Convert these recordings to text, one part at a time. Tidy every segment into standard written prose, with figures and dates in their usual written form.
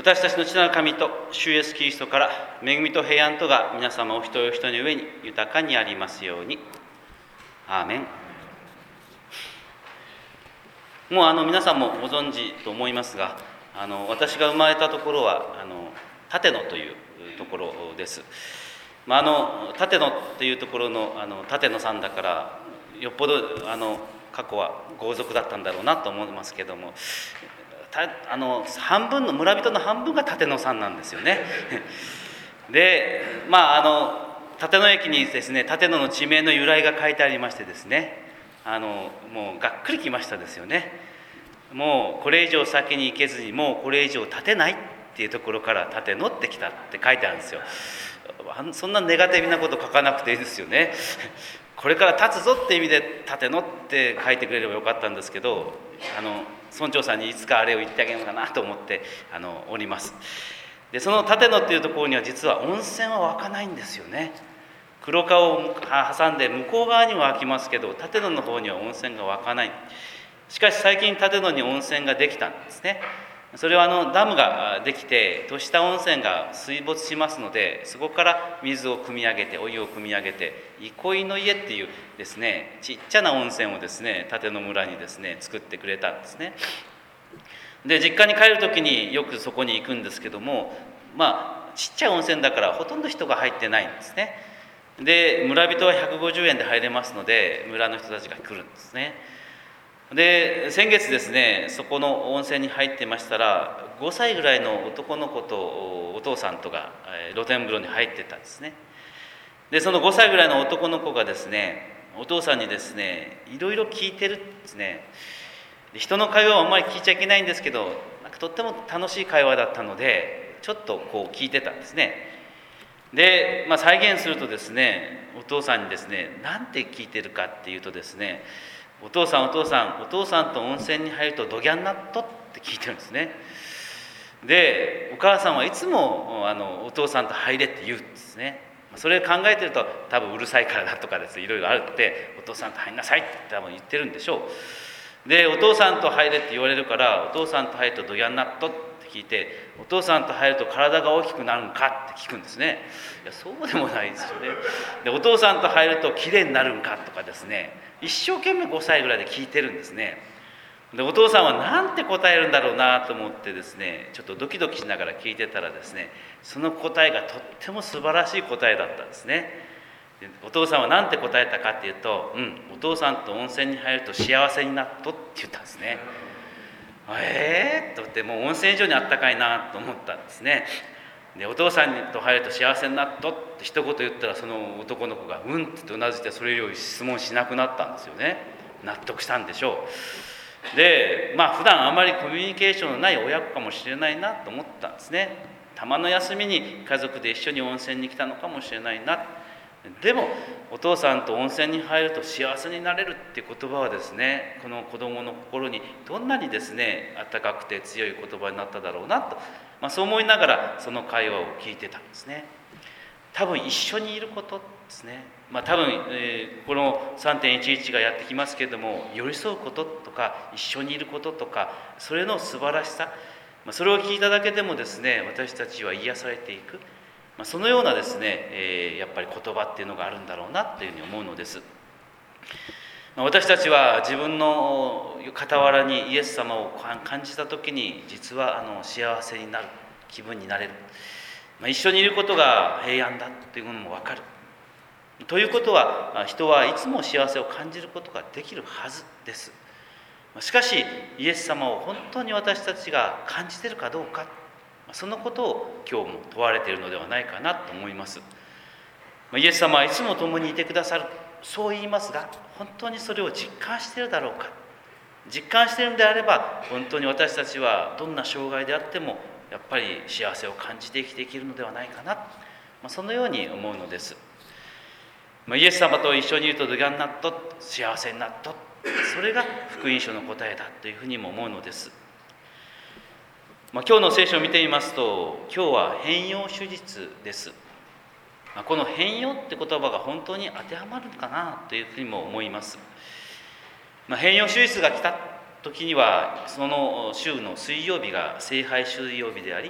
私たちの父なる神と主イエスキリストから恵みと平安とが皆様お一人お一人の上に豊かにありますように。アーメン。もう皆さんもご存知と思いますが、私が生まれたところは立野というところです。立野っていうところの立野さんだからよっぽど過去は豪族だったんだろうなと思いますけども、半分の村人の半分が立野さんなんですよね。で立野駅にですね、立野の地名の由来が書いてありましてですね、もうがっくりきましたですよね。もうこれ以上先に行けずに、もうこれ以上立てないっていうところから立野ってきたって書いてあるんですよ。そんなネガティブなこと書かなくていいですよね。これから立つぞって意味で立野って書いてくれればよかったんですけど、村長さんにいつかあれを言ってあげようかなと思っております。でその立野っていうところには実は温泉は湧かないんですよね。黒川を挟んで向こう側には湧きますけど、立野の方には温泉が湧かない。しかし最近立野に温泉ができたんですね。それはダムができて年下温泉が水没しますので、そこから水を汲み上げて、お湯を汲み上げて、憩いの家っていうですね、ちっちゃな温泉をですね、立野村にですね作ってくれたんですね。で実家に帰る時によくそこに行くんですけども、ちっちゃい温泉だからほとんど人が入ってないんですね。で村人は150円で入れますので、村の人たちが来るんですね。で先月ですね、そこの温泉に入ってましたら、5歳ぐらいの男の子とお父さんとが露天風呂に入ってたんですね。でその5歳ぐらいの男の子がですね、お父さんにですねいろいろ聞いてるんですね。人の会話はあんまり聞いちゃいけないんですけど、とっても楽しい会話だったのでちょっとこう聞いてたんですね。で、再現するとですね、お父さんにですね何て聞いてるかっていうとですね、お父さんと温泉に入るとドギャンナットって聞いてるんですね。でお母さんはいつもお父さんと入れって言うんですね。それを考えてると多分うるさいからだとかですね、いろいろあるって、お父さんと入んなさいって多分言ってるんでしょう。でお父さんと入れって言われるから、お父さんと入るとドギャンナットって聞いて、お父さんと入ると体が大きくなるんかって聞くんですね。いやそうでもないですよね。でお父さんと入るときれいになるんかとかですね、一生懸命5歳ぐらいで聞いてるんですね。でお父さんは何て答えるんだろうなと思ってですね、ちょっとドキドキしながら聞いてたらですね、その答えがとっても素晴らしい答えだったんですね。でお父さんは何て答えたかっていうと、お父さんと温泉に入ると幸せになっとって言ったんですね。と思って、もう温泉以上にあったかいなと思ったんですね。でお父さんと入ると幸せになっとって一言言ったら、その男の子がうんってうなずいて、それ以上質問しなくなったんですよね。納得したんでしょう。で普段あまりコミュニケーションのない親子かもしれないなと思ったんですね。たまの休みに家族で一緒に温泉に来たのかもしれないな。でもお父さんと温泉に入ると幸せになれるっていう言葉はですね、この子どもの心にどんなにですね温かくて強い言葉になっただろうなと、そう思いながらその会話を聞いてたんですね。多分一緒にいることですね。多分、この 3.11 がやってきますけれども、寄り添うこととか一緒にいることとか、それの素晴らしさ、それを聞いただけでもですね、私たちは癒されていく、そのようなですね、やっぱり言葉っていうのがあるんだろうなというふうに思うのです。私たちは自分の傍らにイエス様を感じた時に、実は幸せになる気分になれる、一緒にいることが平安だというものも分かるということは、人はいつも幸せを感じることができるはずです。しかしイエス様を本当に私たちが感じているかどうか、そのことを今日も問われているのではないかなと思います。イエス様はいつも共にいてくださる、そう言いますが、本当にそれを実感しているだろうか。実感しているのであれば、本当に私たちはどんな障害であってもやっぱり幸せを感じて生きていけるのではないかな、そのように思うのです。イエス様と一緒にいるとドギャンナット、幸せになっと、それが福音書の答えだというふうにも思うのです。今日の聖書を見てみますと、今日は変容手術です。この変容って言葉が本当に当てはまるのかなというふうにも思います。変容手術が来た時には、その週の水曜日が聖杯水曜日であり、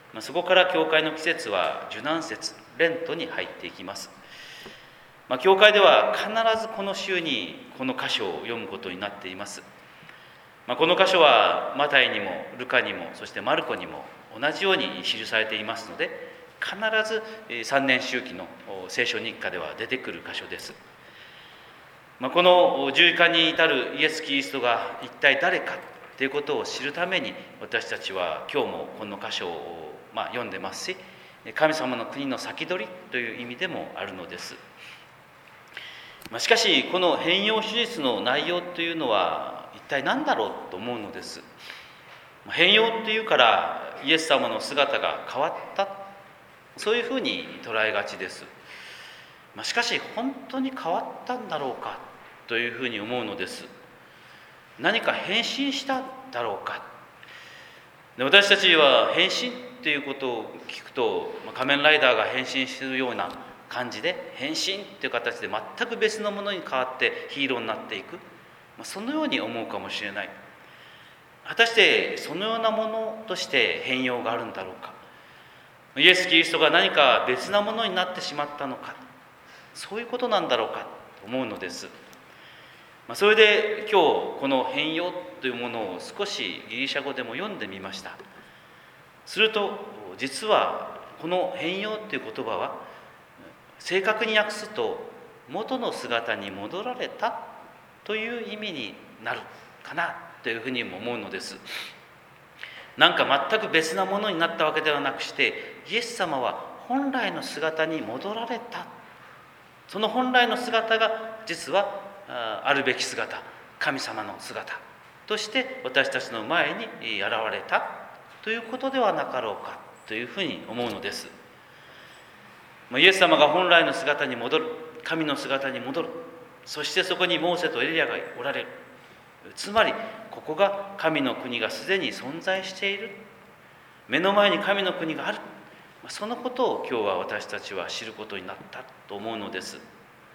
そこから教会の季節は受難節、レントに入っていきます。教会では必ずこの週にこの箇所を読むことになっています。この箇所はマタイにもルカにもそしてマルコにも同じように記されていますので、必ず3年周期の聖書日課では出てくる箇所です。この十字架に至るイエス・キリストが一体誰かということを知るために、私たちは今日もこの箇所を読んでますし、神様の国の先取りという意味でもあるのです。しかしこの変容手術の内容というのは一体何だろうと思うのです。変容というからイエス様の姿が変わった、そういうふうに捉えがちです。しかし本当に変わったんだろうかというふうに思うのです。何か変身しただろうか。私たちは変身ということを聞くと、仮面ライダーが変身するような感じで変身という形で全く別のものに変わってヒーローになっていく、そのように思うかもしれない。果たしてそのようなものとして変容があるんだろうか。イエス・キリストが何か別なものになってしまったのか、そういうことなんだろうかと思うのです。それで今日この変容というものを少しギリシャ語でも読んでみました。すると実はこの変容という言葉は正確に訳すと元の姿に戻られたという意味になるかなというふうにも思うのです。なんか全く別なものになったわけではなくして、イエス様は本来の姿に戻られた。その本来の姿が実はあるべき姿、神様の姿として私たちの前に現れたということではなかろうかというふうに思うのです。イエス様が本来の姿に戻る、神の姿に戻る、そしてそこにモーセとエリアがおられる。つまりここが神の国がすでに存在している、目の前に神の国がある、そのことを今日は私たちは知ることになったと思うのです。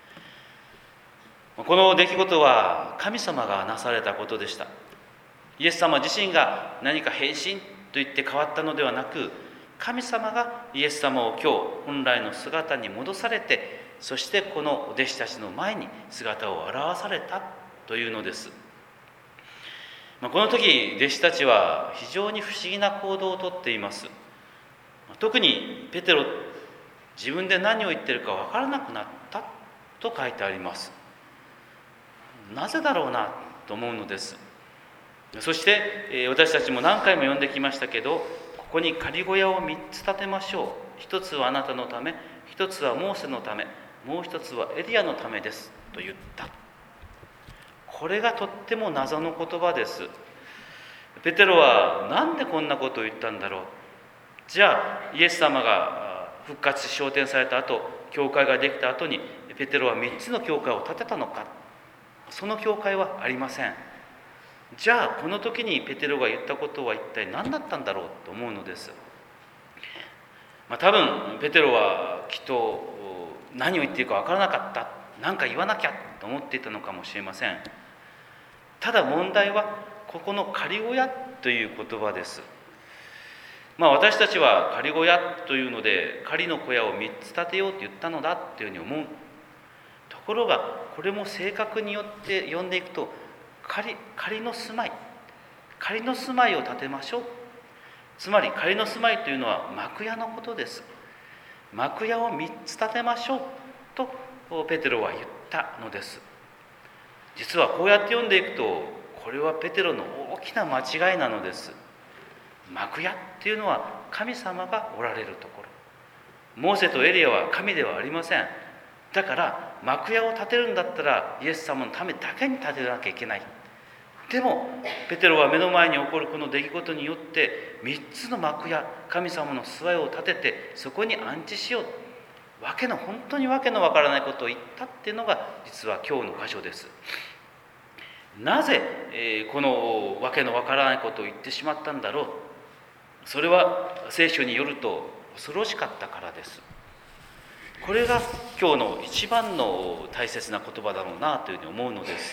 この出来事は神様がなされたことでした。イエス様自身が何か変身と言って変わったのではなく、神様がイエス様を今日本来の姿に戻されて、そしてこの弟子たちの前に姿を現されたというのです。この時弟子たちは非常に不思議な行動をとっています。特にペテロ、自分で何を言ってるか分からなくなったと書いてあります。なぜだろうなと思うのです。そして私たちも何回も読んできましたけど、ここに仮小屋を3つ建てましょう。一つはあなたのため、一つはモーセのため、もう一つはエリアのためですと言った。これがとっても謎の言葉です。ペテロはなんでこんなことを言ったんだろう。じゃあイエス様が復活し昇天された後、教会ができた後にペテロは3つの教会を建てたのか。その教会はありません。じゃあこの時にペテロが言ったことは一体何だったんだろうと思うのです。多分ペテロはきっと何を言っているか分からなかった、何か言わなきゃと思っていたのかもしれません。ただ問題はここの仮小屋という言葉です。私たちは仮小屋というので仮の小屋を3つ建てようと言ったのだというふうに思う。ところがこれも正確によって呼んでいくと仮の住まいを建てましょう。つまり仮の住まいというのは幕屋のことです。幕屋を3つ建てましょうとペテロは言ったのです。実はこうやって読んでいくと、これはペテロの大きな間違いなのです。幕屋っていうのは神様がおられるところ。モーセとエリアは神ではありません。だから幕屋を建てるんだったらイエス様のためだけに建てなきゃいけない。でもペテロは目の前に起こるこの出来事によって3つの幕屋、神様の座いを建ててそこに安置しよう、本当にわけのわからないことを言ったっていうのが実は今日の箇所です。なぜ、このわけのわからないことを言ってしまったんだろう。それは聖書によると恐ろしかったからです。これが今日の一番の大切な言葉だろうなというふうに思うのです。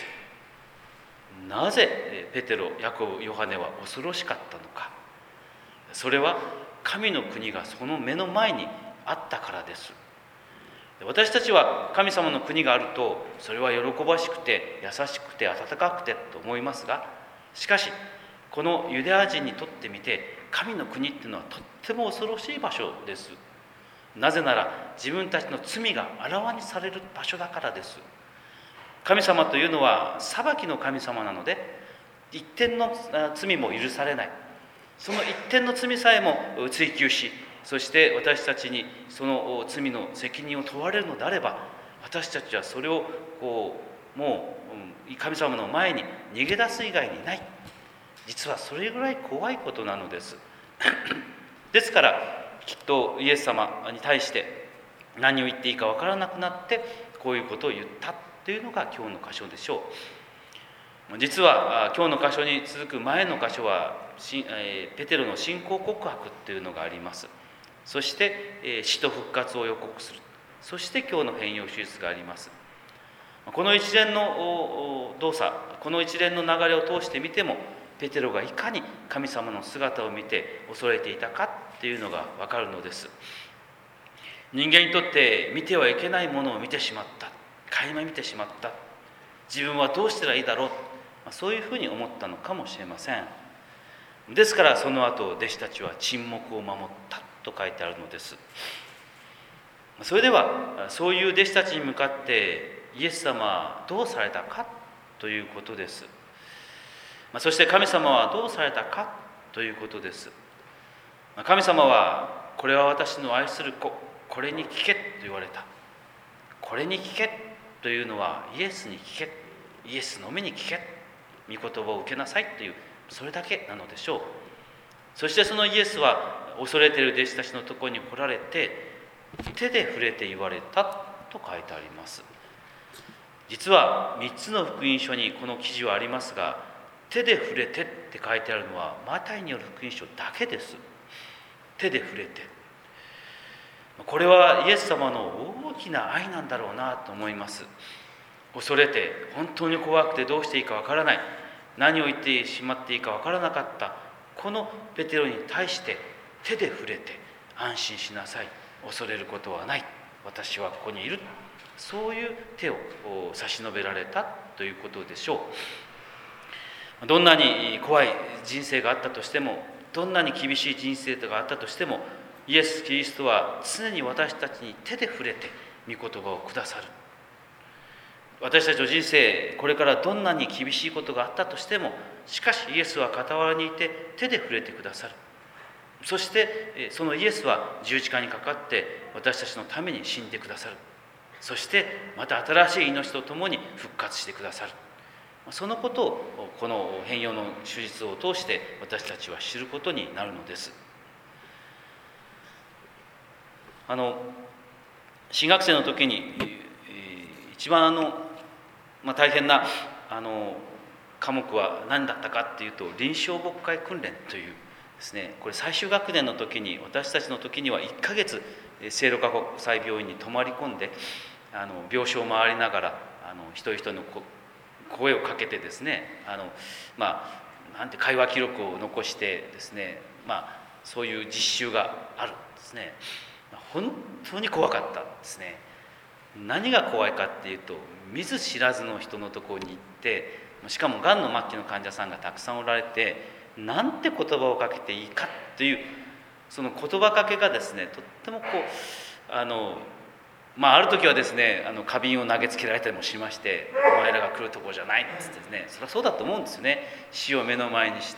なぜペテロ、ヤコブ、ヨハネは恐ろしかったのか。それは神の国がその目の前にあったからです。私たちは神様の国があると、それは喜ばしくて優しくて温かくてと思いますが、しかしこのユダヤ人にとってみて、神の国っていうのはとっても恐ろしい場所です。なぜなら自分たちの罪があらわにされる場所だからです。神様というのは裁きの神様なので、一点の罪も許されない。その一点の罪さえも追及し、そして私たちにその罪の責任を問われるのであれば、私たちはそれをもう神様の前に逃げ出す以外にない。実はそれぐらい怖いことなのです。ですからきっとイエス様に対して何を言っていいか分からなくなって、こういうことを言ったというのが今日の箇所でしょう。実は今日の箇所に続く前の箇所はペテロの信仰告白というのがあります。そして死と復活を予告する。そして今日の変容手術があります。この一連の動作、この一連の流れを通してみても、ペテロがいかに神様の姿を見て恐れていたかっていうのが分かるのです。人間にとって見てはいけないものを見てしまった、垣間見てしまった、自分はどうしたらいいだろう、そういうふうに思ったのかもしれません。ですからその後弟子たちは沈黙を守ったと書いてあるのです。それではそういう弟子たちに向かってイエス様はどうされたかということです。そして神様はどうされたかということです。神様は、これは私の愛する子、これに聞けと言われた。これに聞けというのはイエスに聞け、イエスの目に聞け、御言葉を受けなさいという、それだけなのでしょう。そしてそのイエスは恐れている弟子たちのところに来られて、手で触れて言われたと書いてあります。実は3つの福音書にこの記事はありますが、手で触れてって書いてあるのはマタイによる福音書だけです。手で触れて、これはイエス様の大きな愛なんだろうなと思います。恐れて本当に怖くてどうしていいかわからない、何を言ってしまっていいかわからなかったこのペテロに対して手で触れて、安心しなさい、恐れることはない、私はここにいる、そういう手を差し伸べられたということでしょう。どんなに怖い人生があったとしても、どんなに厳しい人生があったとしても、イエス・キリストは常に私たちに手で触れて御言葉をくださる。私たちの人生、これからどんなに厳しいことがあったとしても、しかしイエスは傍らにいて手で触れてくださる。そしてそのイエスは十字架にかかって私たちのために死んでくださる。そしてまた新しい命とともに復活してくださる。そのことをこの変容の手術を通して私たちは知ることになるのです。新学生の時に一番大変な科目は何だったかっていうと、臨床牧会訓練というですね、これ最終学年の時に、私たちの時には1ヶ月聖路加国際病院に泊まり込んで、病床を回りながら一人一人の声をかけてですね、なんて会話記録を残してですね、そういう実習があるんですね。本当に怖かったですね。何が怖いかっていうと、見ず知らずの人のところに行って、しかもがんの末期の患者さんがたくさんおられて、なんて言葉をかけていいかという、その言葉かけがですね、とってもある時はですね、花瓶を投げつけられたりもしまして、お前らが来るところじゃないっつってですね、そりゃそうだと思うんですよね。死を目の前にして、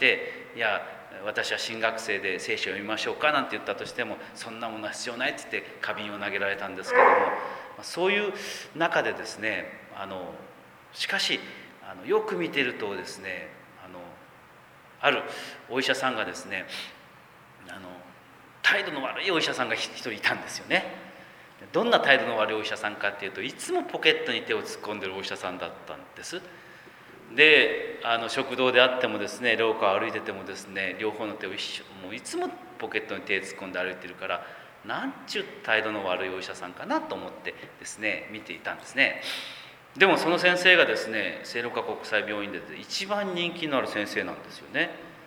いや私は新学生で聖書を読みましょうかなんて言ったとしても、そんなものは必要ないっつって花瓶を投げられたんですけども、そういう中でですね、しかしよく見てるとですね、あるお医者さんがですね、態度の悪いお医者さんが一人いたんですよね。どんな態度の悪いお医者さんかっていうと、いつもポケットに手を突っ込んでるお医者さんだったんです。で食堂であってもですね、廊下を歩いててもですね、両方の手をもういつもポケットに手を突っ込んで歩いてるから、なんちゅう態度の悪いお医者さんかなと思ってですね見ていたんですね。でもその先生がですね、聖路加国際病院で一番人気のある先生なんですよね。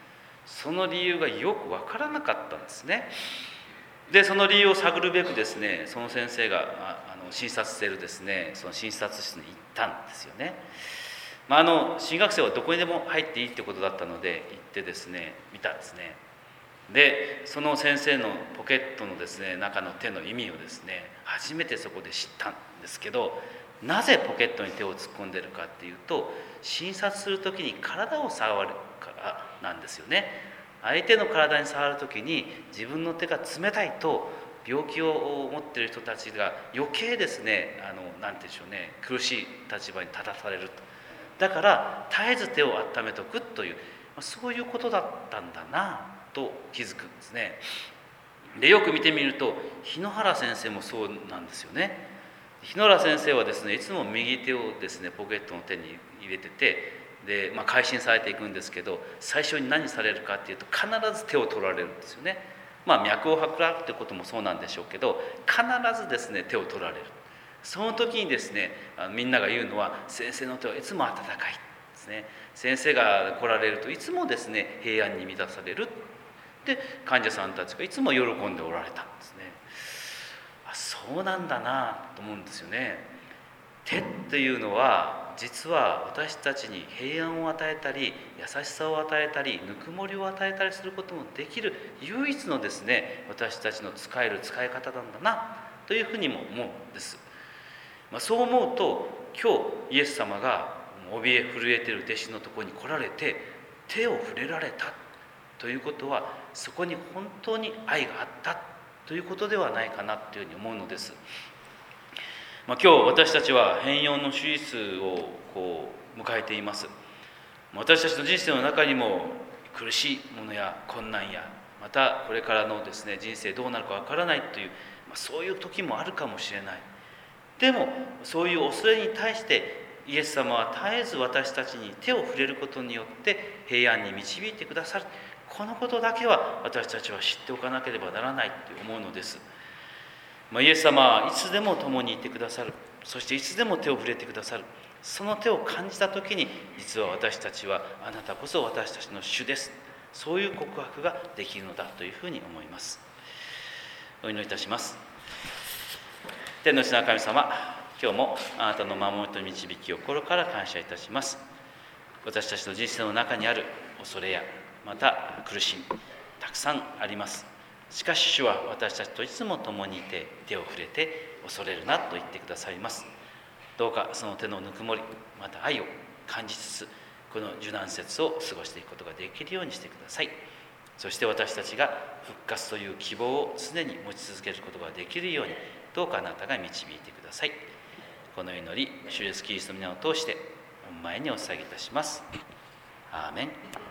その理由がよく分からなかったんですね。でその理由を探るべくですね、その先生が診察しているですね、その診察室に行ったんですよね。新学生はどこにでも入っていいってことだったので行ってですね見たんですね。でその先生のポケットのですね中の手の意味をですね初めてそこで知ったんですけど、なぜポケットに手を突っ込んでるかっていうと、診察する時に体を触るからなんですよね。相手の体に触る時に自分の手が冷たいと病気を持っている人たちが余計ですねなんて言うんでしょうね、苦しい立場に立たされると。だから絶えず手を温めとくという、そういうことだったんだなと気づくんですね。でよく見てみると日野原先生もそうなんですよね。日野原先生はですねいつも右手をですねポケットの手に入れてて、で、改心されていくんですけど、最初に何されるかっていうと必ず手を取られるんですよね。脈を測らうってこともそうなんでしょうけど、必ずですね手を取られる。その時にですねみんなが言うのは、先生の手はいつも温かいですね。先生が来られるといつもですね平安に満たされるで、患者さんたちがいつも喜んでおられたんですね。そうなんだなと思うんですよね。手っていうのは実は私たちに平安を与えたり優しさを与えたりぬくもりを与えたりすることもできる唯一のですね私たちの使える使い方なんだなというふうにも思うんです。そう思うと今日イエス様が怯え震えている弟子のところに来られて手を触れられたということは、そこに本当に愛があったということではないかなというふうに思うのです。今日私たちは変容の手術を迎えています。私たちの人生の中にも苦しいものや困難や、またこれからのですね人生どうなるかわからないという、そういう時もあるかもしれない。でもそういう恐れに対してイエス様は絶えず私たちに手を触れることによって平安に導いてくださる。このことだけは私たちは知っておかなければならないと思うのです。イエス様はいつでも共にいてくださる。そしていつでも手を触れてくださる。その手を感じた時に、実は私たちはあなたこそ私たちの主です、そういう告白ができるのだというふうに思います。お祈りいたします。天の父なる神様、今日もあなたの守りと導きを心から感謝いたします。私たちの人生の中にある恐れやまた苦しみ、たくさんあります。しかし主は私たちといつも共にいて、手を触れて恐れるなと言ってくださいます。どうかその手のぬくもり、また愛を感じつつ、この受難節を過ごしていくことができるようにしてください。そして私たちが復活という希望を常に持ち続けることができるように、どうかあなたが導いてください。この祈り、主イエスキリストの皆を通して御前にお捧げいたします。アーメン。